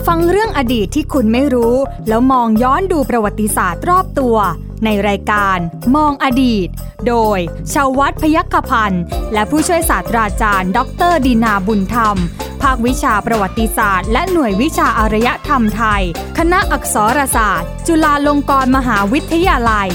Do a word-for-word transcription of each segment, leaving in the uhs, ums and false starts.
ฟังเรื่องอดีตที่คุณไม่รู้แล้วมองย้อนดูประวัติศาสตร์รอบตัวในรายการมองอดีตโดยชาววัฒน์พยัคฆพันธ์และผู้ช่วยศาสตราจารย์ดร.ดินาบุญธรรมภาควิชาประวัติศาสตร์และหน่วยวิชาอารยธรรมไทยคณะอักษรศาสตร์จุฬาลงกรณ์มหาวิทยาลัย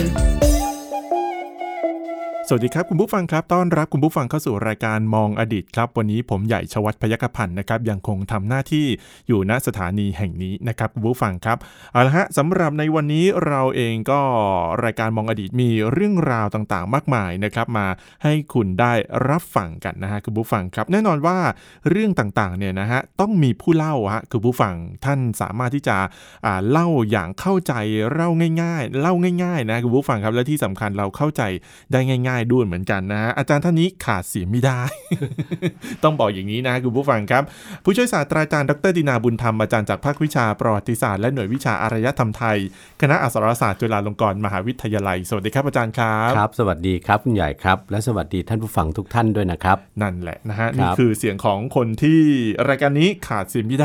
สวัสดีครับคุณผู้ฟังครับต้อนรับคุณผู้ฟังเข้าสู่รายการมองอดีตครับวันนี้ผมใหญ่ชวัฒน์พยัคฆพันธ์นะครับยังคงทำหน้าที่อยู่ณสถานีแห่งนี้นะครับคุณผู้ฟังครับเอาละฮะสำหรับในวันนี้เราเองก็รายการมองอดีตมีเรื่องราวต่างๆมากมายนะครับมาให้คุณได้รับฟังกันนะฮะคุณผู้ฟังครับแน่นอนว่าเรื่องต่างๆเนี่ยนะฮะต้องมีผู้เล่าฮะคุณผู้ฟังท่านสามารถที่จะอ่าเล่าอย่างเข้าใจเล่าง่ายๆเล่าง่ายๆนะคุณผู้ฟังครับและที่สำคัญเราเข้าใจได้ง่ายด้วยเหมือนกันนะอาจารย์ท่านนี้ขาดเสียไม่ได้ ต้องบอกอย่างนี้นะคุณผู้ฟังครับผู้ช่วยศาสตราจารย์ดร.ดินาบุญธรรมอาจารย์จากภาควิชาประวัติศาสตร์และหน่วยวิชาอารยธรรมไทยคณะอักษรศาสตร์จุฬาลงกรณ์มหาวิทยาลัยสวัสดีครับอาจารย์ครับครับสวัสดีครับคุณใหญ่ครับและสวัสดีท่านผู้ฟังทุกท่านด้วยนะครับนั่นแหละนะฮะนี่คือเสียงของคนที่รายการนี้ขาดเสียไม่ได้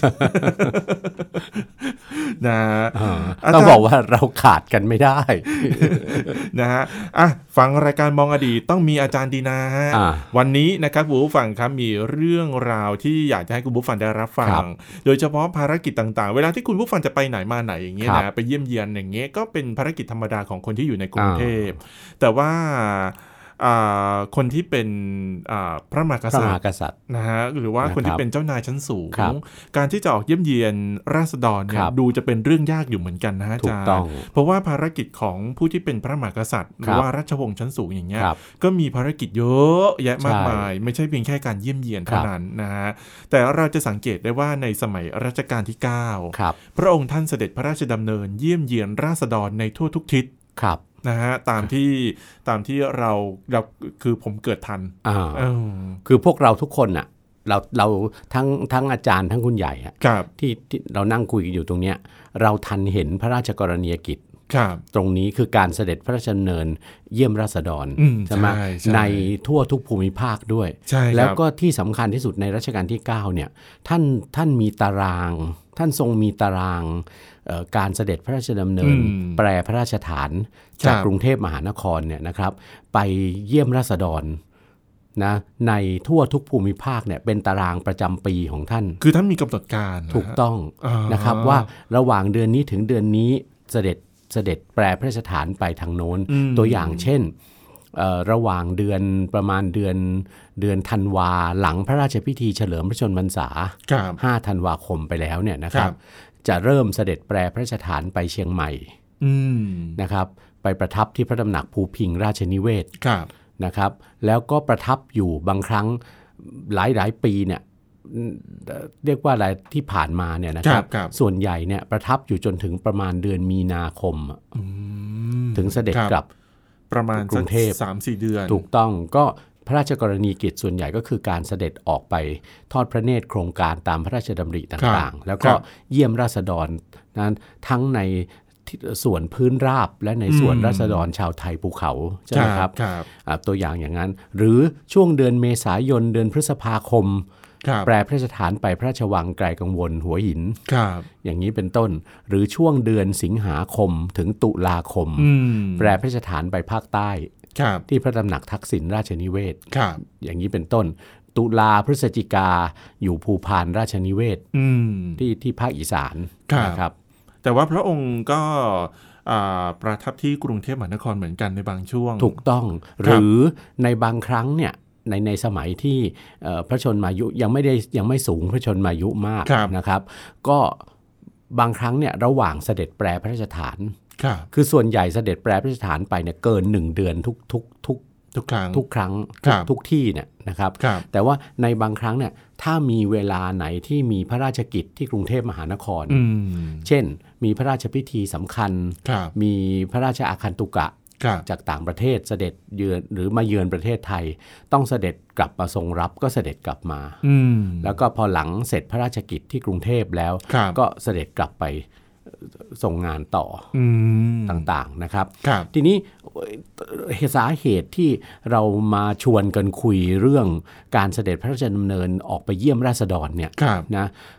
นะต้องบอกว่าเราขาดกันไม่ได้นะฮะอ่ะฟังรายการมองอดีตต้องมีอาจารย์ดีนาฮะวันนี้นะครับคุณผู้ฟังครับมีเรื่องราวที่อยากจะให้คุณผู้ฟังได้รับฟังโดยเฉพาะภารกิจต่างๆเวลาที่คุณผู้ฟังจะไปไหนมาไหนอย่างเงี้ยนะไปเยี่ยมเยียนอย่างเงี้ยก็เป็นภารกิจธรรมดาของคนที่อยู่ในกรุงเทพแต่ว่าคนที่เป็นพระมหากษัตริย์นะฮะหรือว่าคนที่เป็นเจ้านายชั้นสูงการที่จะออกเยี่ยมเยียนราษฎรเนี่ยดูจะเป็นเรื่องยากอยู่เหมือนกันนะอาจารย์เพราะว่าภารกิจของผู้ที่เป็นพระมหากษัตริย์หรือว่าราชวงศ์ชั้นสูงอย่างเงี้ยก็มีภารกิจเยอะแยะมากมายไม่ใช่เพียงแค่การเยี่ยมเยียนเท่านั้นนะฮะแต่เราจะสังเกตได้ว่าในสมัยรัชกาลที่เก้าพระองค์ท่านเสด็จพระราชดำเนินเยี่ยมเยียนราษฎรในทั่วทุกทิศนะฮะตามที่ตามที่เราเราคือผมเกิดทันอ่าคือพวกเราทุกคนน่ะเราเราทั้งทั้งอาจารย์ทั้งคุณใหญ่อ่ะที่ที่เรานั่งคุยกันอยู่ตรงเนี้ยเราทันเห็นพระราชกรณียกิจตรงนี้คือการเสด็จพระราชดำเนินเยี่ยมราษฎรใช่ไหมในทั่วทุกภูมิภาคด้วยแล้วก็ที่สำคัญที่สุดในรัชกาลที่เก้าเนี่ยท่านท่านมีตารางท่านทรงมีตารางการเสด็จพระราชดำเนินแปรพระราชฐานจากกรุงเทพมหานครเนี่ยนะครับไปเยี่ยมราษฎรนะในทั่วทุกภูมิภาคเนี่ยเป็นตารางประจำปีของท่านคือท่านมีกำหนดการถูกต้องนะครับว่าระหว่างเดือนนี้ถึงเดือนนี้เสด็จเสด็จแปรพระราชฐานไปทางโน้นตัวอย่างเช่นระหว่างเดือนประมาณเดือนเดือนธันวาหลังพระราชพิธีเฉลิมพระชนมพรรษาห้าธันวาคมไปแล้วเนี่ยนะครับจะเริ่มเสด็จแปรพระราชฐานไปเชียงใหม่นะครับไปประทับที่พระตำหนักภูพิงราชนิเวศนะครับแล้วก็ประทับอยู่บางครั้งหลายหลายปีเนี่ยเรียกว่าอะไรที่ผ่านมาเนี่ยนะครับส่วนใหญ่เนี่ยประทับอยู่จนถึงประมาณเดือนมีนาคมถึงเสด็จกลับประมาณกรุงเทพสามสี่ เดือนถูกต้องก็พระราชกรณียกิจส่วนใหญ่ก็คือการเสด็จออกไปทอดพระเนตรโครงการตามพระราชดำริต่างๆแล้วก็เยี่ยมราษฎรนั้นทั้งในส่วนพื้นราบและในส่วนราษฎรชาวไทยภูเขาใช่ไหมครับตัวอย่างอย่างนั้นหรือช่วงเดือนเมษายนเดือนพฤษภาคมแปรพระราชฐานไปพระราชวังไกลกังวลหัวหินอย่างนี้เป็นต้นหรือช่วงเดือนสิงหาคมถึงตุลาคมแปรพระราชฐานไปภาคใต้ที่พระตำหนักทักษิณราชนิเวศอย่างนี้เป็นต้นตุลาพฤศจิกาอยู่ภูพานราชนิเวศที่ที่ภาคอีสานนะครับแต่ว่าพระองค์ก็ประทับที่กรุงเทพมหานครเหมือนกันในบางช่วงถูกต้องหรือในบางครั้งเนี่ยในในสมัยที่พระชนมายุยังไม่ได้ยังไม่สูงพระชนมายุมากนะครับก็บางครั้งเนี่ยระหว่างเสด็จแปรพระราชฐานคือส่วนใหญ่เสด็จแปรพระราชฐานไปเนี่ยเกินหนึ่งเดือนทุกทุกทุกทุกครั้งทุกครั้งทุกที่เนี่ยนะครับแต่ว่าในบางครั้งเนี่ยถ้ามีเวลาไหนที่มีพระราชกิจที่กรุงเทพมหานครเช่นมีพระราชพิธีสำคัญมีพระราชอาคันตุกะจากต่างประเทศเสด็จเยือนหรือมาเยือนประเทศไทยต้องเสด็จกลับมาทรงรับก็เสด็จกลับมาแล้วก็พอหลังเสร็จพระราชกิจที่กรุงเทพแล้วก็เสด็จกลับไปส่งงานต่อต่างๆนะครับทีนี้สาเหตุที่เรามาชวนกันคุยเรื่องการเสด็จพระราชดำเนินออกไปเยี่ยมราษฎรเนี่ยนะ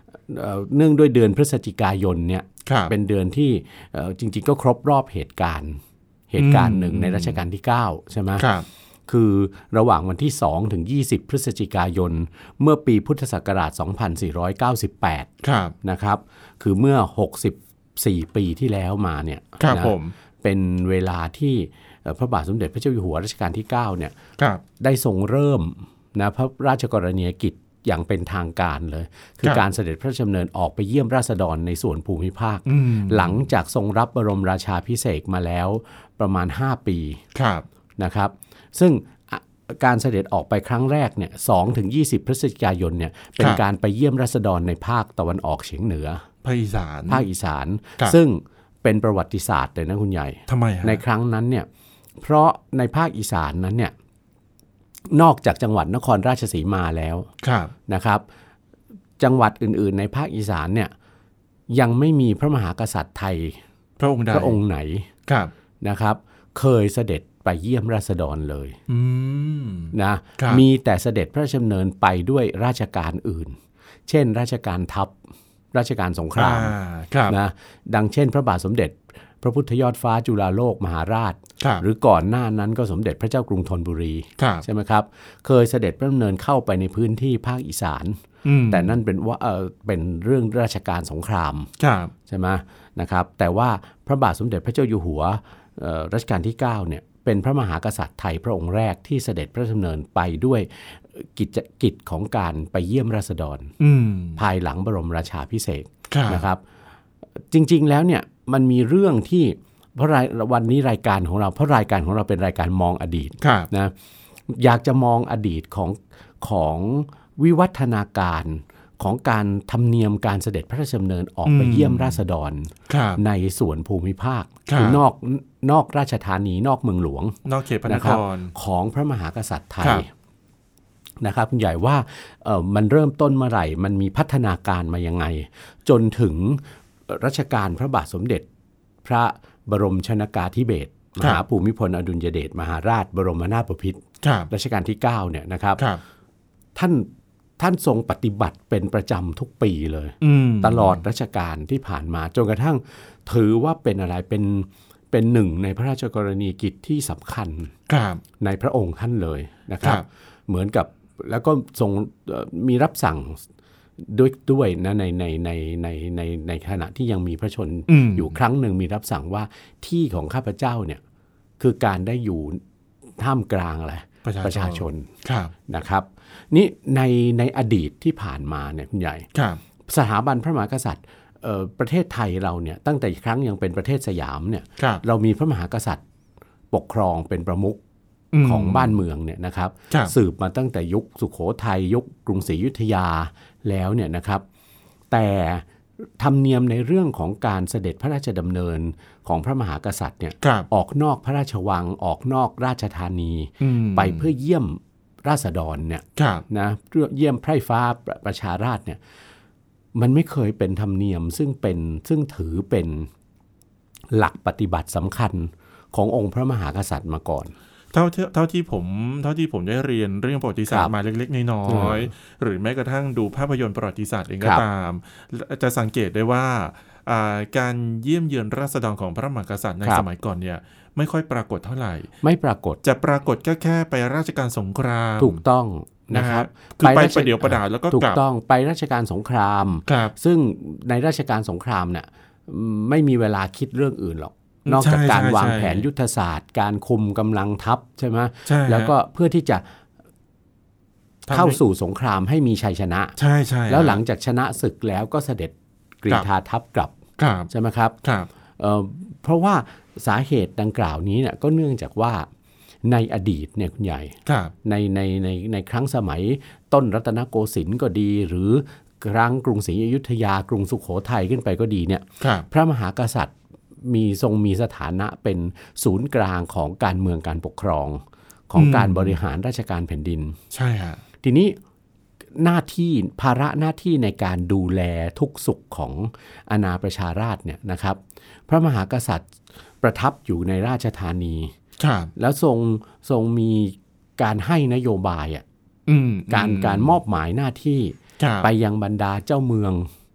เนื่องด้วยเดือนพฤศจิกายนเนี่ยเป็นเดือนที่จริงๆก็ครบรอบเหตุการณ์เหตุการณ์หนึ่งในรัชกาลที่เก้าใช่ไหมคือระหว่างวันที่สองถึงยี่สิบพฤศจิกายนเมื่อปีพุทธศักราชสองพันสี่ร้อยเก้าสิบแปดนะครับคือเมื่อหกสิบสี่ปีที่แล้วมาเนี่ยนะเป็นเวลาที่พระบาทสมเด็จพระเจ้าอยู่หัวรัชกาลที่เก้าเนี่ยได้ทรงเริ่มนะพระราชกรณียกิจอย่างเป็นทางการเลยคือการเสด็จพระราชดำเนินออกไปเยี่ยมราษฎรในส่วนภูมิภาคหลังจากทรงรับบรมราชาภิเษกมาแล้วประมาณห้าปีนะครับซึ่งการเสด็จออกไปครั้งแรกเนี่ยสองถึงยี่สิบพฤศจิกายนเนี่ยเป็นการไปเยี่ยมราษฎรในภาคตะวันออกเฉียงเหนือภาคอีสานภาคอีสานซึ่งเป็นประวัติศาสตร์เลยนะคุณใหญ่ทำไมในครั้งนั้นเนี่ยเพราะในภาคอีสานนั้นเนี่ยนอกจากจังหวัดนครราชสีมาแล้วนะครับจังหวัดอื่นๆในภาคอีสานเนี่ยยังไม่มีพระมหากษัตริย์ไทยพระองค์ใดพระองค์ไหนนะครับเคยเสด็จไปเยี่ยมราษฎรเลยนะมีแต่เสด็จพระราชดำเนินไปด้วยราชการอื่นเช่นราชการทัพราชการสงครามนะดังเช่นพระบาทสมเด็จพระพุทธยอดฟ้าจุฬาโลกมหาราชหรือก่อนหน้านั้นก็สมเด็จพระเจ้ากรุงธนบุรีใช่ไหมครับเคยเสด็จพระดำเนินเข้าไปในพื้นที่ภาคอีสานแต่นั่นเป็นว่าเออเป็นเรื่องราชการสงครามใช่ไหมนะครับแต่ว่าพระบาทสมเด็จพระเจ้าอยู่หัวรัชกาลที่เก้าเนี่ยเป็นพระมหากษัตริย์ไทยพระองค์แรกที่เสด็จพระดำเนินไปด้วยกิจกิจของการไปเยี่ยมราษฎรภายหลังบรมราชาภิเษกนะครับจริงๆแล้วเนี่ยมันมีเรื่องที่เพราะวันนี้รายการของเราเพราะรายการของเราเป็นรายการมองอดีตนะอยากจะมองอดีตของของวิวัฒนาการของการธรรมเนียมการเสด็จพระราชดำเนินออกไปเยี่ยมราษฎรในส่วนภูมิภาคคือนอกนอกราชธานีนอกเมืองหลวงนอกเขตพระนครของพระมหากษัตริย์ไทยนะครับคุณใหญ่ว่ามันเริ่มต้นเมื่อไหร่มันมีพัฒนาการมายังไงจนถึงรัชกาลพระบาทสมเด็จพระบรมชนกาธิเบศรมหาภูมิพลอดุลยเดชมหาราชบรมนาถบพิตรรัชกาลที่เก้าเนี่ยนะครับท่านท่านทรงปฏิบัติเป็นประจำทุกปีเลยตลอดรัชกาลที่ผ่านมาจนกระทั่งถือว่าเป็นอะไรเป็นเป็นหนึ่งในพระราชกรณียกิจที่สำคัญในพระองค์ท่านเลยนะครับเหมือนกับแล้วก็ทรงมีรับสั่งด้วยด้วยนะในในในในในในขณะที่ยังมีพระชนอยู่ครั้งหนึ่งมีรับสั่งว่าที่ของข้าพเจ้าเนี่ยคือการได้อยู่ท่ามกลางอะไรประชาชนนะครับนี่ในในอดีตที่ผ่านมาเนี่ยคุณใหญ่สถาบันพระมหากษัตริย์ประเทศไทยเราเนี่ยตั้งแต่ครั้งยังเป็นประเทศสยามเนี่ยเรามีพระมหากษัตริย์ปกครองเป็นประมุขของบ้านเมืองเนี่ยนะครับสืบมาตั้งแต่ยุคสุโขทัยยุคกรุงศรีอยุธยาแล้วเนี่ยนะครับแต่ธรรมเนียมในเรื่องของการเสด็จพระราชดำเนินของพระมหากษัตริย์เนี่ยออกนอกพระราชวังออกนอกราชธานีไปเพื่อเยี่ยมราษฎรเนี่ยนะเพื่อเยี่ยมไพร่ฟ้าประชาราษฎร์เนี่ยมันไม่เคยเป็นธรรมเนียมซึ่งเป็นซึ่งถือเป็นหลักปฏิบัติสำคัญขององค์พระมหากษัตริย์มาก่อนเท่าเท่าที่ผมเท่าที่ผมได้เรียนเรื่องประวัติศาสตร์มาเล็กๆน้อยๆหรือแม้กระทั่งดูภาพยนตร์ประวัติศาสตร์เองก็ตามจะสังเกตได้ว่าการเยี่ยมเยือนราษฎรของพระมหากษัตริย์ในสมัยก่อนเนี่ยไม่ค่อยปรากฏเท่าไหร่ไม่ปรากฏจะปรากฏแค่แค่ไปราชการสงครามถูกต้องนะครับคือไปประเดี๋ยวประดาแล้วก็กลับถูกต้องไปราชการสงครามซึ่งในราชการสงครามเนี่ยไม่มีเวลาคิดเรื่องอื่นหรอกนอกจากการวางแผนยุทธศาสตร์การคุมกำลังทัพใช่ไหมแล้วก็เพื่อที่จะเข้าสู่สงครามให้มีชัยชนะใช่ใช่แล้วหลังจากชนะศึกแล้วก็เสด็จกรีธาทัพกลับใช่ไหมครับเพราะว่าสาเหตุดังกล่าวนี้เนี่ยก็เนื่องจากว่าในอดีตเนี่ยคุณใหญ่ในในในในครั้งสมัยต้นรัตนโกสินทร์ก็ดีหรือครั้งกรุงศรีอยุธยากรุงสุโขทัยขึ้นไปก็ดีเนี่ยพระมหากษัตริย์มีทรงมีสถานะเป็นศูนย์กลางของการเมืองการปกครองของการบริหารราชการแผ่นดินใช่ฮะทีนี้หน้าที่ภาระหน้าที่ในการดูแลทุกสุขของอาณาประชาราษฎร์เนี่ยนะครับพระมหากษัตริย์ประทับอยู่ในราชธานีแล้วทรงทรงมีการให้นโยบายอ่ะการการมอบหมายหน้าที่ไปยังบรรดาเจ้าเมือง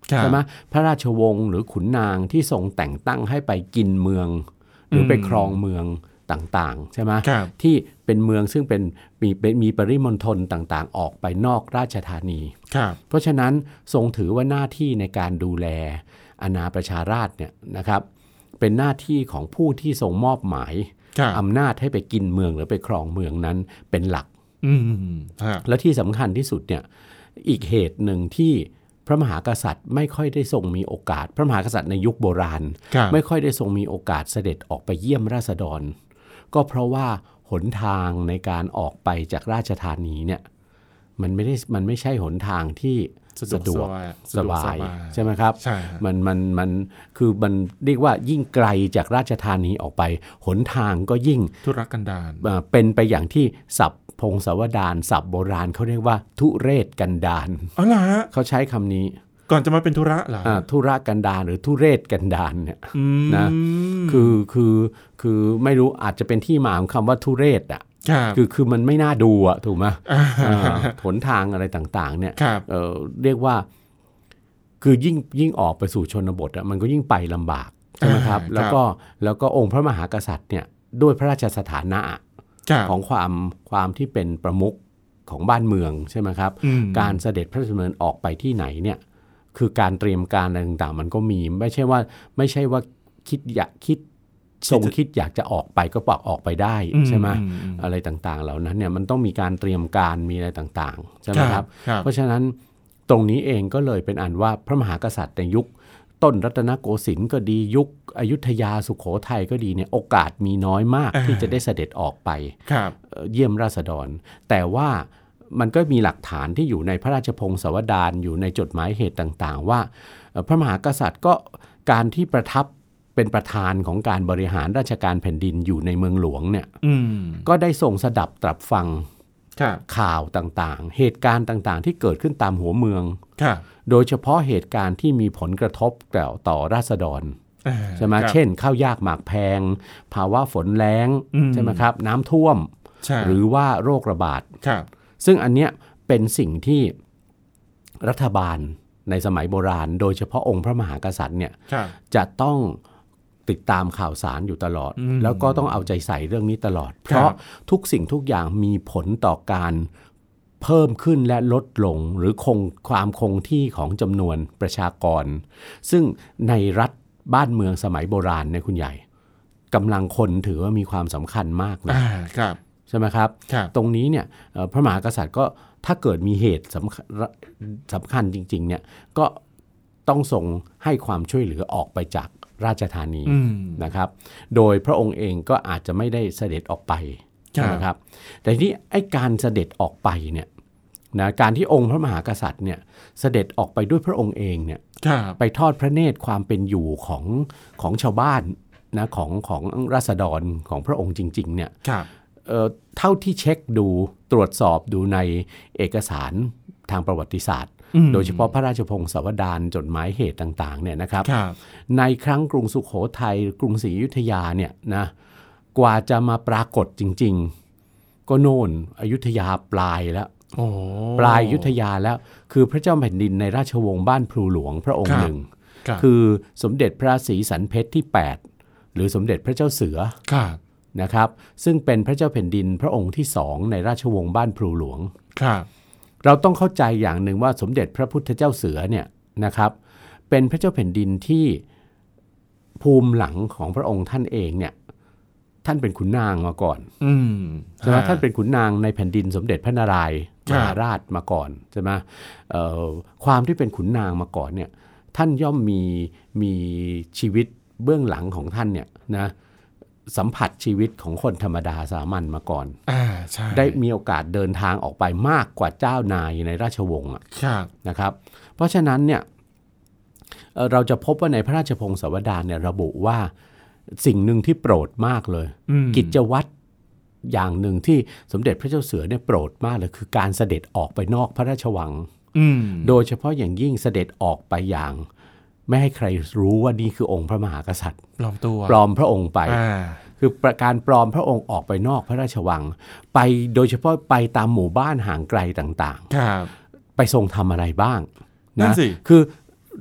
ใช่ไหมพระราชวงศ์หรือขุนนางที่ทรงแต่งตั้งให้ไปกินเมืองหรือไปครองเมืองต่างๆใช่ไหมที่เป็นเมืองซึ่งเป็นมีมีปริมณฑลต่างๆออกไปนอกราชธานีเพราะฉะนั้นทรงถือว่าหน้าที่ในการดูแลอาณาประชาราษฎร์เนี่ยนะครับเป็นหน้าที่ของผู้ที่ทรงมอบหมายอำนาจให้ไปกินเมืองหรือไปครองเมืองนั้นเป็นหลักและที่สำคัญที่สุดเนี่ยอีกเหตุหนึ่งที่พระมหากษัตริย์ไม่ค่อยได้ทรงมีโอกาสพระมหากษัตริย์ในยุคโบราณไม่ค่อยได้ทรงมีโอกาสเสด็จออกไปเยี่ยมราษฎรก็เพราะว่าหนทางในการออกไปจากราชธานีเนี่ยมันไม่ได้มันไม่ใช่หนทางที่สะดวกสบายใช่ไหมครับมันมันมันคือมันเรียกว่ายิ่งไกลจากราชธานีออกไปหนทางก็ยิ่งทุรกันดารเป็นไปอย่างที่ศัพท์พงศาวดารศัพท์โบราณเขาเรียกว่าทุเรศกันดารอ๋อเหรอฮะเขาใช้คำนี้ก่อนจะมาเป็นธุระเหรออ่าธุระกันดารหรือทุเรศกันดารเนี่ยนะคือคือคือไม่รู้อาจจะเป็นที่มาของคำว่าทุเรศอ่ะคือคือมันไม่น่าดูอ่ะถูกไหมหนทางอะไรต่างๆเนี่ยเอ่อเรียกว่าคือยิ่งยิ่งออกไปสู่ชนบทอ่ะมันก็ยิ่งไปลำบากใช่ไหมครับแล้วก็แล้วก็องค์พระมหากษัตริย์เนี่ยด้วยพระราชสถานะของความความที่เป็นประมุขของบ้านเมืองใช่ไหมครับการเสด็จพระราชดำเนินออกไปที่ไหนเนี่ยคือการเตรียมการอะไรต่างๆมันก็มีไม่ใช่ว่าไม่ใช่ว่าคิดอยากคิดทรงคิดอยากจะออกไปก็ปอกออกไปได้ใช่ไหมอะไรต่างๆเหล่านั้นเนี่ยมันต้องมีการเตรียมการมีอะไรต่างๆใช่ไหมครับเพราะฉะนั้นตรงนี้เองก็เลยเป็นอันว่าพระมหากษัตริย์ในยุคต้นรัตนโกสินทร์ก็ดียุคอยุธยาสุโขทัยก็ดีเนี่ยโอกาสมีน้อยมากที่จะได้เสด็จออกไปเยี่ยมราษฎรแต่ว่ามันก็มีหลักฐานที่อยู่ในพระราชพงศาวดารอยู่ในจดหมายเหตุต่างๆว่าพระมหากษัตริย์ก็การที่ประทับเป็นประธานของการบริหารราชการแผ่นดินอยู่ในเมืองหลวงเนี่ยก็ได้ทรงสดับตรับฟังข่าวต่างๆเหตุการณ์ต่างๆที่เกิดขึ้นตามหัวเมืองโดยเฉพาะเหตุการณ์ที่มีผลกระทบต่อต่อราษฎรใช่ไหมเช่นข้าวยากหมากแพงภาวะฝนแล้งใช่ไหมครับน้ำท่วมหรือว่าโรคระบาดซึ่งอันเนี้ยเป็นสิ่งที่รัฐบาลในสมัยโบราณโดยเฉพาะองค์พระมหากษัตริย์เนี่ยจะต้องติดตามข่าวสารอยู่ตลอดแล้วก็ต้องเอาใจใส่เรื่องนี้ตลอดเพราะทุกสิ่งทุกอย่างมีผลต่อการเพิ่มขึ้นและลดลงหรือคงความคงที่ของจำนวนประชากรซึ่งในรัฐบ้านเมืองสมัยโบราณเนี่ยคุณใหญ่กำลังคนถือว่ามีความสำคัญมากนะครับใช่ไหมครับตรงนี้เนี่ยพระมหากษัตริย์ก็ถ้าเกิดมีเหตุสำคัญสำคัญจริงๆเนี่ยก็ต้องทรงให้ความช่วยเหลือออกไปจากราชธานีนะครับโดยพระองค์เองก็อาจจะไม่ได้เสด็จออกไปนะครับแต่ที่ไอ้การเสด็จออกไปเนี่ยนะการที่องค์พระมหากษัตริย์เนี่ยเสด็จออกไปด้วยพระองค์เองเนี่ยไปทอดพระเนตรความเป็นอยู่ของของชาวบ้านนะของของราษฎรของพระองค์จริงๆเนี่ยเอ่อเท่าที่เช็คดูตรวจสอบดูในเอกสารทางประวัติศาสตร์โดยเฉพาะพระราชพงศาวดารจดหมายเหตุต่างๆเนี่ยนะครับในครั้งกรุงสุโขทัยกรุงศรีอยุธยาเนี่ยนะกว่าจะมาปรากฏจริงๆก็โน่นอยุธยาปลายแล้วปลายอยุธยาแล้วคือพระเจ้าแผ่นดินในราชวงศ์บ้านพลูหลวงพระองค์หนึ่งคือสมเด็จพระศรีสันเพชรที่แปดหรือสมเด็จพระเจ้าเสือนะครับซึ่งเป็นพระเจ้าแผ่นดินพระองค์ที่สองในราชวงศ์บ้านพลูหลวงเราต้องเข้าใจอย่างหนึ่งว่าสมเด็จพระพุทธเจ้าเสือเนี่ยนะครับเป็นพระเจ้าแผ่นดินที่ภูมิหลังของพระองค์ท่านเองเนี่ยท่านเป็นขุนนางมาก่อนใช่ไหมท่านเป็นขุนนางในแผ่นดินสมเด็จพระนารายณ์มหาราชมาก่อนใช่ไหมความที่เป็นขุนนางมาก่อนเนี่ยท่านย่อมมีมีชีวิตเบื้องหลังของท่านเนี่ยนะสัมผัสชีวิตของคนธรรมดาสามัญมาก่อนได้มีโอกาสเดินทางออกไปมากกว่าเจ้านายในราชวงศ์นะครับเพราะฉะนั้นเนี่ยเราจะพบว่าในพระราชพงศาวดารเนี่ยระบุว่าสิ่งหนึ่งที่โปรดมากเลยกิจวัตรอย่างหนึ่งที่สมเด็จพระเจ้าเสือเนี่ยโปรดมากเลยคือการเสด็จออกไปนอกพระราชวังโดยเฉพาะอย่างยิ่งเสด็จออกไปอย่างไม่ให้ใครรู้ว่านี่คือองค์พระมหากษัตริย์ปลอมตัวปลอมพระองค์ไปคือการปลอมพระองค์ออกไปนอกพระราชวังไปโดยเฉพาะไปตามหมู่บ้านห่างไกลต่างๆไปทรงทำอะไรบ้างนะคือ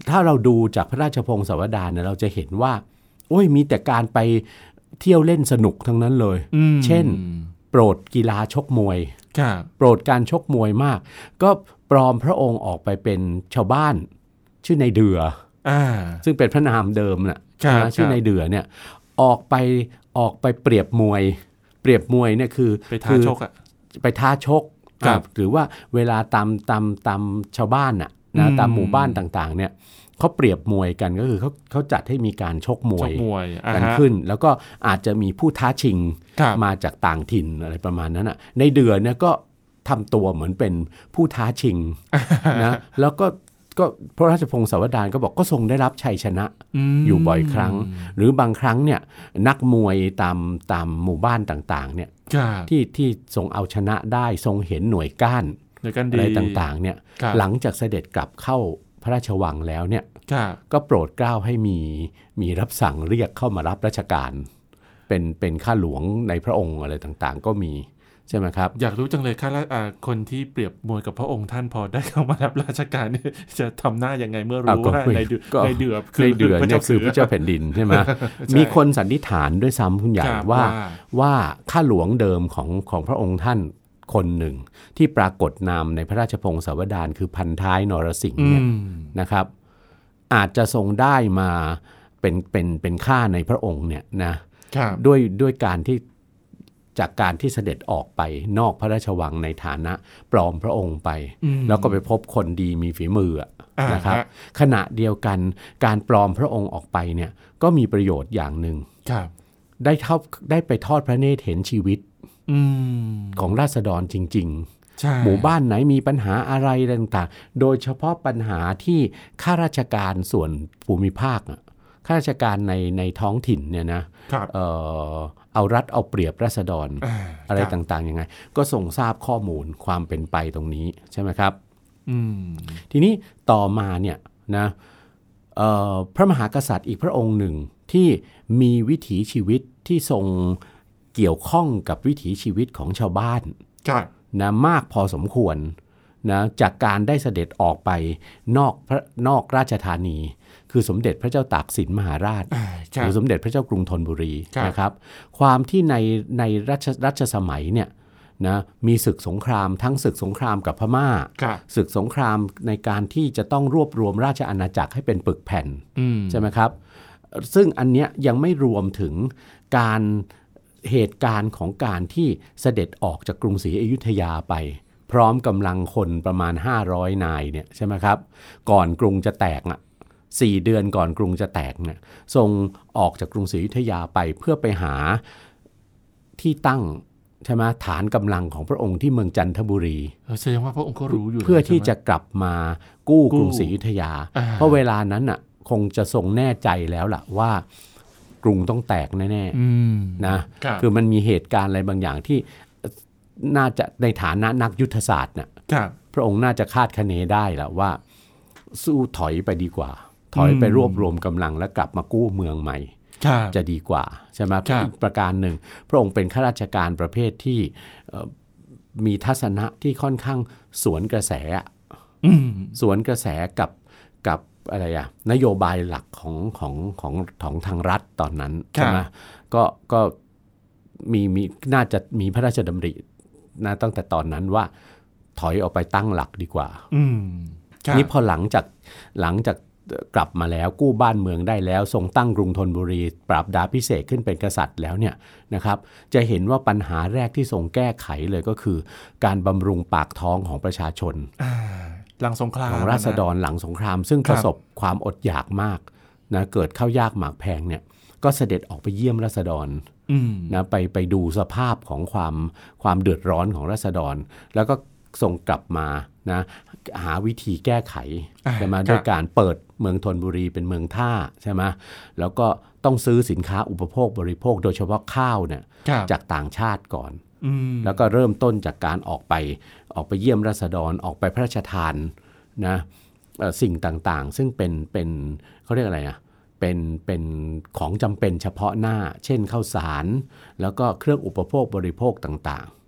ถ้าเราดูจากพระราชพงศาวดารเนี่ยเราจะเห็นว่าโอ้ยมีแต่การไปเที่ยวเล่นสนุกทั้งนั้นเลยเช่นโปรดกีฬาชกมวยโปรดการชกมวยมากก็ปลอมพระองค์ออกไปเป็นชาวบ้านชื่อในเดือซึ่งเป็นพระนามเดิมน่ะชื่อในเดือเนี่ยออกไปออกไปเปรียบมวยเปรียบมวยเนี่ยคือไปท้าชกอ่ะไปท้าชกหรือว่าเวลาตามตามตามชาวบ้านน่ะนะตามหมู่บ้านต่างๆเนี่ยเขาเปรียบมวยกันก็คือเขาเขาจัดให้มีการชกมวยกันขึ้นแล้วก็อาจจะมีผู้ท้าชิงมาจากต่างถิ่นอะไรประมาณนั้นน่ะในเดือนเนี่ยก็ทำตัวเหมือนเป็นผู้ท้าชิงนะแล้วก็ก็พระราชพงศาวดารก็บอกก็ทรงได้รับชัยชนะอยู่บ่อยครั้งหรือบางครั้งเนี่ยนักมวยตามตามหมู่บ้านต่างๆเนี่ยที่ที่ทรงเอาชนะได้ทรงเห็นหน่วยก้านอะไรต่างๆเนี่ยหลังจากเสด็จกลับเข้าพระราชวังแล้วเนี่ยก็โปรดเกล้าให้มีมีรับสั่งเรียกเข้ามารับราชการเป็นเป็นข้าหลวงในพระองค์อะไรต่างๆก็มีใช่ไหมครับอยากรู้จังเลยข้าราชการคนที่เปรียบมวยกับพระองค์ท่านพอได้เข้ามารับราชการนี่จะทำหน้ายังไงเมื่อรู้ว่าในเดือในเดือคือเดือเนี่ยคือพระเจ้าแผ่นดินใช่ไหมมีคนสันนิษฐานด้วยซ้ำคุณใหญ่ว่าว่าข้าหลวงเดิมของของพระองค์ท่านคนหนึ่งที่ปรากฏนามในพระราชพงศาวดารคือพันท้ายนรสิงห์เนี่ยนะครับอาจจะทรงได้มาเป็นเป็นเป็นข้าในพระองค์เนี่ยนะด้วยด้วยการที่จากการที่เสด็จออกไปนอกพระราชวังในฐานะปลอมพระองค์ไปแล้วก็ไปพบคนดีมีฝีมือนะครับขณะเดียวกันการปลอมพระองค์ออกไปเนี่ยก็มีประโยชน์อย่างหนึ่งได้เท่าได้ไปทอดพระเนตรเห็นชีวิตของราษฎรจริงๆหมู่บ้านไหนมีปัญหาอะไรต่างๆโดยเฉพาะปัญหาที่ข้าราชการส่วนภูมิภาคข้าราชการในในท้องถิ่นเนี่ยนะเอ่อเอารัดเอาเปรียบราษฎร อ, อะไรต่างๆยังไงก็ส่งทราบข้อมูลความเป็นไปตรงนี้ใช่ไหมครับทีนี้ต่อมาเนี่ยนะพระมหากษัตริย์อีกพระองค์หนึ่งที่มีวิถีชีวิตที่ทรงเกี่ยวข้องกับวิถีชีวิตของชาวบ้านนะมากพอสมควรนะจากการได้เสด็จออกไปนอกพระนอกราชธานีคือสมเด็จพระเจ้าตากสินมหาราชหรือสมเด็จพระเจ้ากรุงธนบุรีนะครับความที่ในในรัชรัชสมัยเนี่ยนะมีศึกสงครามทั้งศึกสงครามกับพม่าศึกสงครามในการที่จะต้องรวบรวมราชอาณาจักรให้เป็นปึกแผ่นใช่ไหมครับซึ่งอันเนี้ยยังไม่รวมถึงการเหตุการณ์ของการที่เสด็จออกจากกรุงศรีอยุธยาไปพร้อมกำลังคนประมาณห้าร้อยนายเนี่ยใช่ไหมครับก่อนกรุงจะแตกอ่ะสี่เดือนก่อนกรุงจะแตกเนี่ยทรงออกจากกรุงศรีอยุธยาไปเพื่อไปหาที่ตั้งใช่ไหมฐานกำลังของพระองค์ที่เมืองจันทบุรีแสดงว่าพระองค์ก็รู้อยู่เพื่อที่จะกลับมากู้กรุงศรีอยุธยาเพราะเวลานั้นอ่ะคงจะทรงแน่ใจแล้วล่ะว่ากรุงต้องแตกแน่ๆนะคือมันมีเหตุการณ์อะไรบางอย่างที่น่าจะในฐานะนักยุทธศาสตร์น่ะพระองค์น่าจะคาดคะเนได้แหละว่าสู้ถอยไปดีกว่าถอยไปรวบรวมกำลังแล้วกลับมากู้เมืองใหม่จะดีกว่าใช่ไหมอีกประการหนึ่งพระองค์เป็นข้าราชการประเภทที่มีทัศนะที่ค่อนข้างสวนกระแสสวนกระแสกับกับอะไรอะนโยบายหลักของของของของทางรัฐตอนนั้นใช่ไหมก็ก็มีมีน่าจะมีพระราชดำรินะตั้งแต่ตอนนั้นว่าถอยออกไปตั้งหลักดีกว่านี่พอหลังจากหลังจากกลับมาแล้วกู้บ้านเมืองได้แล้วทรงตั้งกรุงธนบุรีปราบดาพิเศษขึ้นเป็นกษัตริย์แล้วเนี่ยนะครับจะเห็นว่าปัญหาแรกที่ทรงแก้ไขเลยก็คือการบำรุงปากท้องของประชาชนหลังสงครามของราษฎรหลังสงครามซึ่งประสบความอดอยากมากนะเกิดข้าวยากหมากแพงเนี่ยก็เสด็จออกไปเยี่ยมราษฎรนะไปไปดูสภาพของความความเดือดร้อนของราษฎรแล้วก็ส่งกลับมานะหาวิธีแก้ไขใช่ไหมด้วยการเปิดเมืองธนบุรีเป็นเมืองท่าใช่ไหมแล้วก็ต้องซื้อสินค้าอุปโภคบริโภคโดยเฉพาะข้าวเนี่ยจากต่างชาติก่อนแล้วก็เริ่มต้นจากการออกไปออกไปเยี่ยมราษฎรออกไปพระราชทานนะสิ่งต่างๆซึ่งเป็นเป็นเขาเรียกอะไรนะเป็นเป็นของจำเป็นเฉพาะหน้าเช่นข้าวสารแล้วก็เครื่องอุปโภคบริโภคต่างๆ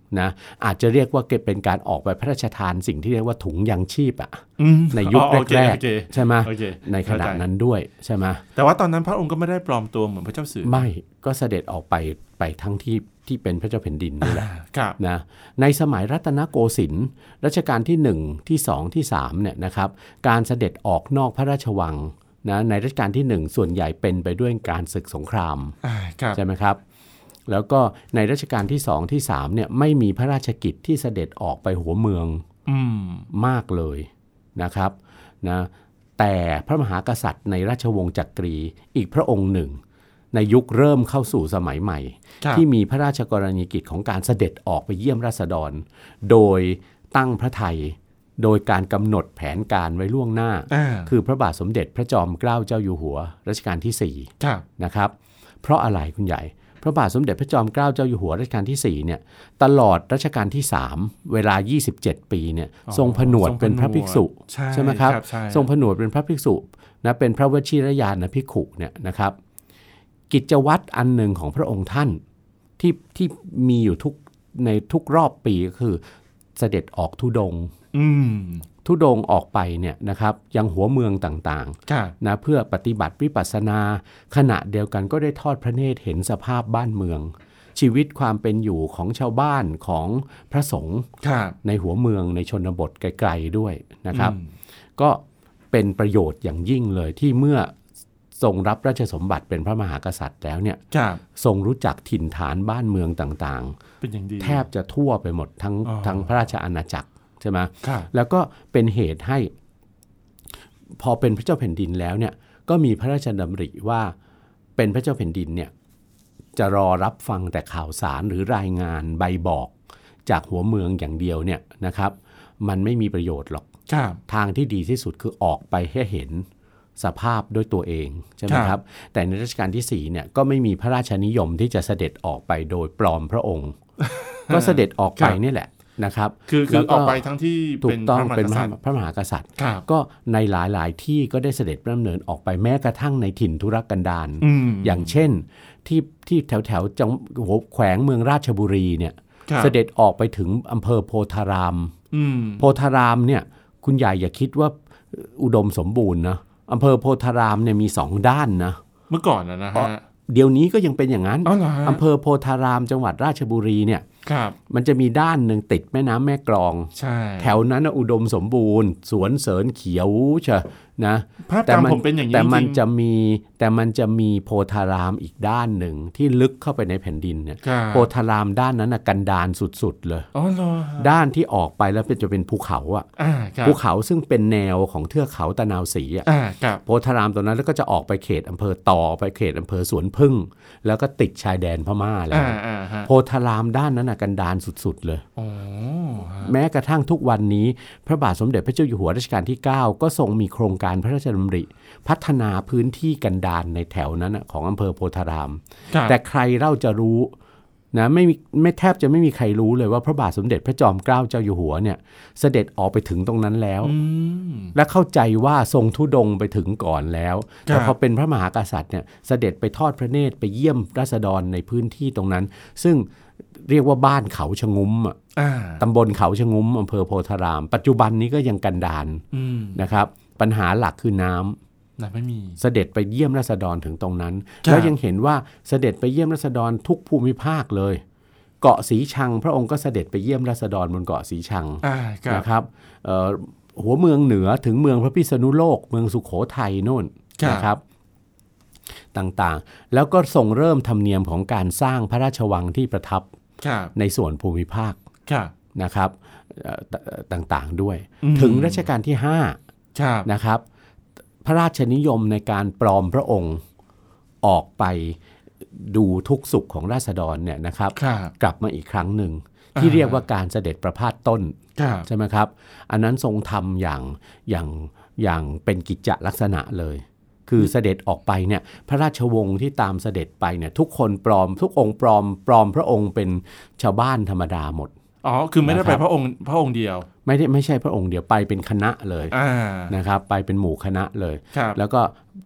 นะอาจจะเรียกว่าเป็นการออกไปพระราชทานสิ่งที่เรียกว่าถุงยังชีพอะในยุคแรกๆใช่ไหมในขณะนั้นด้วยใช่ไหมแต่ว่าตอนนั้นพระองค์ก็ไม่ได้ปลอมตัวเหมือนพระเจ้าเสือไม่ก็เสด็จออกไปไปทั้งที่ที่เป็นพระเจ้าแผ่นดินนี่แหละนะในสมัยรัตนโกสินทร์รัชกาลที่หนึ่งที่สองที่สามเนี่ยนะครับการเสด็จออกนอกพระราชวังนะในรัชกาลที่หนึ่งส่วนใหญ่เป็นไปด้วยการศึกสงครามใช่ไหมครับแล้วก็ในรัชกาลที่สองที่สามเนี่ยไม่มีพระราชกิจที่เสด็จออกไปหัวเมืองมากเลยนะครับนะแต่พระมหากษัตริย์ในราชวงศ์จักรีอีกพระองค์หนึ่งในยุคเริ่มเข้าสู่สมัยใหม่ที่มีพระราชกรณียกิจของการเสด็จออกไปเยี่ยมราษฎรโดยตั้งพระทัยโดยการกำหนดแผนการไว้ล่วงหน้าคือพระบาทสมเด็จพระจอมเกล้าเจ้าอยู่หัวรัชกาลที่สี่นะครับเพราะอะไรคุณใหญ่พระบาทสมเด็จพระจอมเกล้าเจ้าอยู่หัวรัชกาลที่สี่เนี่ยตลอดรัชกาลที่สามเวลายี่สิบเจ็ดปีเนี่ยทรงผนวดเป็นพระภิกษุใช่ไหมครับทรงผนวดเป็นพระภิกษุนะเป็นพระวชิรญาณภิกขุเนี่ยนะครับกิจวัตรอันหนึ่งของพระองค์ท่านที่ที่มีอยู่ทุกในทุกรอบปีก็คือเสด็จออกธุดงค์ธุดงค์ออกไปเนี่ยนะครับยังหัวเมืองต่างๆนะเพื่อปฏิบัติวิปัสสนาขณะเดียวกันก็ได้ทอดพระเนตรเห็นสภาพบ้านเมืองชีวิตความเป็นอยู่ของชาวบ้านของพระสงฆ์ในหัวเมืองในชนบทไกลๆด้วยนะครับก็เป็นประโยชน์อย่างยิ่งเลยที่เมื่อทรงรับราชสมบัติเป็นพระมหากษัตริย์แล้วเนี่ยทรงรู้จักถิ่นฐานบ้านเมืองต่างๆแทบจะทั่วไปหมดทั้งทั้งพระราชอาณาจักรใช่ไหมแล้วก็เป็นเหตุให้พอเป็นพระเจ้าแผ่นดินแล้วเนี่ยก็มีพระราชดำริว่าเป็นพระเจ้าแผ่นดินเนี่ยจะรอรับฟังแต่ข่าวสารหรือรายงานใบบอกจากหัวเมืองอย่างเดียวเนี่ยนะครับมันไม่มีประโยชน์หรอกทางที่ดีที่สุดคือออกไปให้เห็นสภาพด้วยตัวเองใช่ไหมครับแต่ในรัชกาลที่สี่เนี่ยก็ไม่มีพระราชนิยมที่จะเสด็จออกไปโดยปลอมพระองค์ ก็เสด็จออกไปนี่แหละนะครับคือคือออกไปทั้งที่เป็นพระมหากษัตริย์พระมหากษัตริย์ก็ในหลายๆที่ก็ได้เสด็จดำเนินออกไปแม้กระทั่งในถิ่นทุรกันดารอย่างเช่นที่ที่แถวแถวจังหวัดแขวงเมืองราชบุรีเนี่ยเสด็จออกไปถึงอำเภอโพธารามโพธารามเนี่ยคุณใหญ่อย่าคิดว่าอุดมสมบูรณ์นะอำเภอโพธารามเนี่ยมีสองด้านนะเมื่อก่อนนะฮะเดี๋ยวนี้ก็ยังเป็นอย่างนั้นอำเภอโพธารามจังหวัดราชบุรีเนี่ยมันจะมีด้านหนึ่งติดแม่น้ำแม่กลองแถวนั้นอุดมสมบูรณ์สวนเสริญเขียวเชนะแต่มันเป็นอย่างนี้แต่มันจะมีแต่มันจะมีโพธารามอีกด้านหนึ่งที่ลึกเข้าไปในแผ่นดินเนี่ยโพธารามด้านนั้นกันดารสุดๆเลยด้านที่ออกไปแล้วจะเป็นภูเขาอ่ะภูเขาซึ่งเป็นแนวของเทือกเขาตะนาวศรีอ่ะโพธารามตรงนั้นแล้วก็จะออกไปเขตอำเภอต่อไปเขตอำเภอสวนพึ่งแล้วก็ติดชายแดนพม่าแล้วโพธารามด้านนั้นกันดารสุดๆเลยแม้กระทั่งทุกวันนี้พระบาทสมเด็จพระเจ้าอยู่หัวรัชกาลที่เก้าก็ทรงมีโครงการพระราชดำริพัฒนาพื้นที่กันดารในแถวนั้นของอำเภอโพธารามแต่ใครเล่าจะรู้นะไม่ไม่แทบจะไม่มีใครรู้เลยว่าพระบาทสมเด็จพระจอมเกล้าเจ้าอยู่หัวเนี่ยเสด็จออกไปถึงตรงนั้นแล้วและเข้าใจว่าทรงธุดงค์ไปถึงก่อนแล้วแต่พอเป็นพระมหากษัตริย์เนี่ยเสด็จไปทอดพระเนตรไปเยี่ยมราษฎรในพื้นที่ตรงนั้นซึ่งเรียกว่าบ้านเขาชะงุ้มตำบลเขาชะงุ้มอำเภอโพธารามปัจจุบันนี้ก็ยังกันดารนะครับปัญหาหลักคือน้ำไม่มีเสด็จไปเยี่ยมราษฎรถึงตรงนั้นแล้วยังเห็นว่าเสด็จไปเยี่ยมราษฎรทุกภูมิภาคเลยเกาะสีชังพระองค์ก็เสด็จไปเยี่ยมราษฎรบนเกาะสีชังนะครับหัวเมืองเหนือถึงเมืองพระพิษณุโลกเมืองสุโขทัยโน่นนะครับต่างๆแล้วก็ส่งเริ่มธรรมเนียมของการสร้างพระราชวังที่ประทับในส่วนภูมิภาคนะครับต่างๆด้วยถึงรัชกาลที่ห้านะครับพระราชนิยมในการปลอมพระองค์ออกไปดูทุกสุขของราษฎรเนี่ยนะครับกลับมาอีกครั้งหนึ่งที่เรียกว่าการเสด็จประพาสต้นใช่ไหมครับอันนั้นทรงทำอย่างอย่างอย่างเป็นกิจจลักษณะเลยคือเสด็จออกไปเนี่ยพระราชวงศ์ที่ตามเสด็จไปเนี่ยทุกคนปลอมทุกองค์ปลอมปลอมพระองค์เป็นชาวบ้านธรรมดาหมดอ๋อคือไม่ได้ไปพระองค์พระองค์เดียวไม่ได้ไม่ใช่พระองค์เดียวไปเป็นคณะเลยนะครับไปเป็นหมู่คณะเลยแล้วก็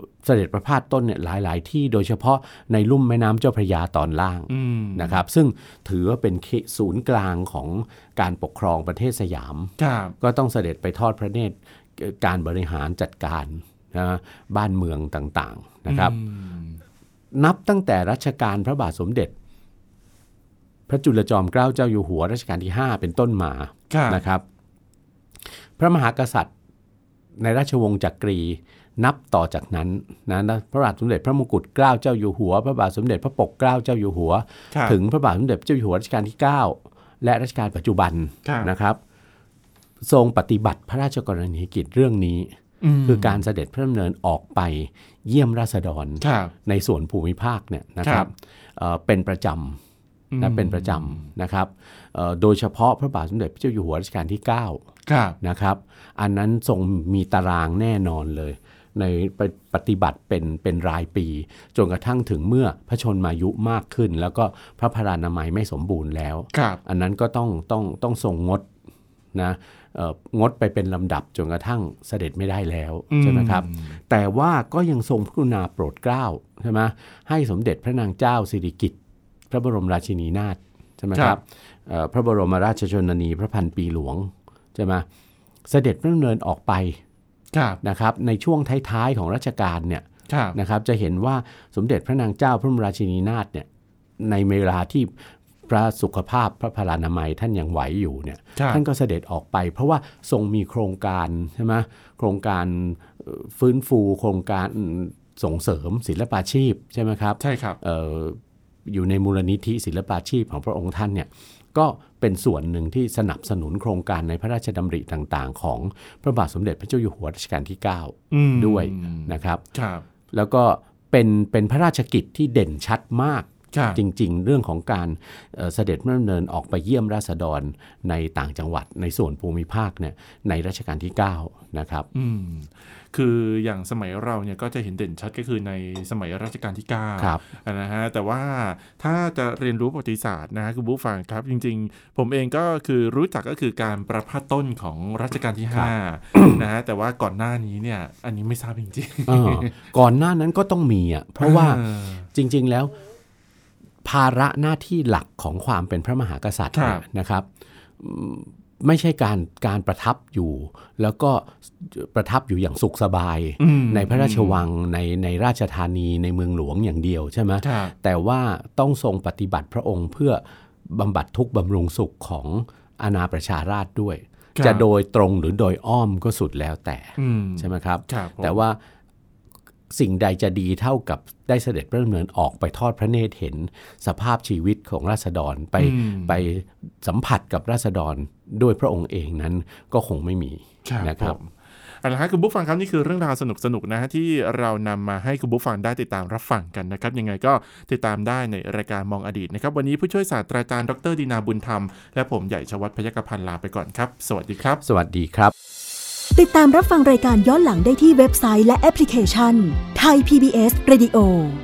เสด็จประพาสต้นเนี่ยหลายๆที่โดยเฉพาะในลุ่มแม่น้ำเจ้าพระยาตอนล่างนะครับซึ่งถือว่าเป็นศูนย์กลางของการปกครองประเทศสยามก็ต้องเสด็จไปทอดพระเนตรการบริหารจัดการนะบ้านเมืองต่างๆนะครับนับตั้งแต่รัชกาลพระบาทสมเด็จพระจุลจอมเกล้าเจ้าอยู่หัวรัชกาลที่ห้าเป็นต้นมานะครับพระมหากษัตริย์ในราชวงศ์จักรีนับต่อจากนั้นนะพระบาทสมเด็จพระมงกุฎเกล้าเจ้าอยู่หัวพระบาทสมเด็จพระปกเกล้าเจ้าอยู่หัวถึงพระบาทสมเด็จเจ้าอยู่หัวรัชกาลที่เก้าและรัชกาลปัจจุบันนะครับทรงปฏิบัติพระราชกรณียกิจเรื่องนี้คือการเสด็จพระดำเนินออกไปเยี่ยมราษฎรในส่วนภูมิภาคเนี่ยนะครับเป็นประจำและเป็นประจำนะครับโดยเฉพาะพระบาทสมเด็จพระเจ้าอยู่หัวรัชกาลที่เก้านะครับอันนั้นทรงมีตารางแน่นอนเลยในปฏิบัติเป็นเป็นรายปีจนกระทั่งถึงเมื่อพระชนมายุมากขึ้นแล้วก็พระพรานามัยไม่สมบูรณ์แล้วอันนั้นก็ต้องต้องต้องทรงงดนะงดไปเป็นลำดับจนกระทั่งเสด็จไม่ได้แล้วใช่ไหมครับแต่ว่าก็ยังทรงพระกรุณาโปรดเกล้าใช่ไหมให้สมเด็จพระนางเจ้าสิริกิติ์พระบรมราชินีนาถใช่ไหมครับพระบรมราชชนนีพระพันปีหลวงใช่ไหมเสด็จพระดำเนินออกไปนะครับในช่วงท้ายๆของรัชกาลเนี่ยนะครับจะเห็นว่าสมเด็จพระนางเจ้าพระบรมราชินีนาถเนี่ยในเวลาที่พระสุขภาพพระพลานามัยท่านยังไหวอยู่เนี่ยท่านก็เสด็จออกไปเพราะว่าทรงมีโครงการใช่ไหมโครงการฟื้นฟูโครงการส่งเสริมศิลปาชีพใช่ไหมครับใช่ครับอ, ออยู่ในมูลนิธิศิลปาชีพของพระองค์ท่านเนี่ยก็เป็นส่วนหนึ่งที่สนับสนุนโครงการในพระราชดำริต่างๆของพระบาทสมเด็จพระเจ้าอยู่หัวรัชกาลที่เก้าด้วยนะครับแล้วก็เป็นเป็นพระราชกิจที่เด่นชัดมากจริงๆเรื่องของการเสด็จพระดำเนินออกไปเยี่ยมราษฎรในต่างจังหวัดในส่วนภูมิภาคเนี่ยในรัชกาลที่เก้านะครับคืออย่างสมัยเราเนี่ยก็จะเห็นเด่นชัดก็คือในสมัยรัชกาลที่เก้านะฮะแต่ว่าถ้าจะเรียนรู้ประวัติศาสตร์นะฮะคุณผู้ฟังครับจริงๆผมเองก็คือรู้จักก็คือการประพาสต้นของรัชกาลที่ห้านะฮะแต่ว่าก่อนหน้านี้เนี่ยอันนี้ไม่ทราบจริงๆก่อนหน้านั้นก็ต้องมีอ่ะเพราะว่าจริงๆแล้วภาระหน้าที่หลักของความเป็นพระมหากษัตริย์นะครับไม่ใช่การการประทับอยู่แล้วก็ประทับอยู่อย่างสุขสบายในพระราชวังในในราชธานีในเมืองหลวงอย่างเดียวใช่ไหมแต่ว่าต้องทรงปฏิบัติพระองค์เพื่อบำบัดทุกข์บำรุงสุขของอาณาประชาราษฎร์ด้วยจะโดยตรงหรือโดยอ้อมก็สุดแล้วแต่ใช่ไหมครับแต่ว่าสิ่งใดจะดีเท่ากับได้เสด็จพระดำเนินออกไปทอดพระเนตรเห็นสภาพชีวิตของราษฎรไปไปสัมผัสกับราษฎรด้วยพระองค์เองนั้นก็คงไม่มีนะครับเอาละครับคุณผู้ฟังครับนี่คือเรื่องราวสนุกๆนะฮะที่เรานำมาให้คุณผู้ฟังได้ติดตามรับฟังกันนะครับยังไงก็ติดตามได้ในรายการมองอดีตนะครับวันนี้ผู้ช่วยศาสตราจารย์ดรดินาบุญธรรมและผมใหญ่ชวัฒน์พยัคฆพันธ์ลาไปก่อนครับสวัสดีครับสวัสดีครับติดตามรับฟังรายการย้อนหลังได้ที่เว็บไซต์และแอปพลิเคชัน Thai พี บี เอส Radio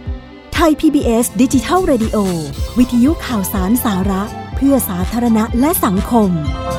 Thai พี บี เอส Digital Radio วิทยุข่าวสารสาระเพื่อสาธารณะและสังคม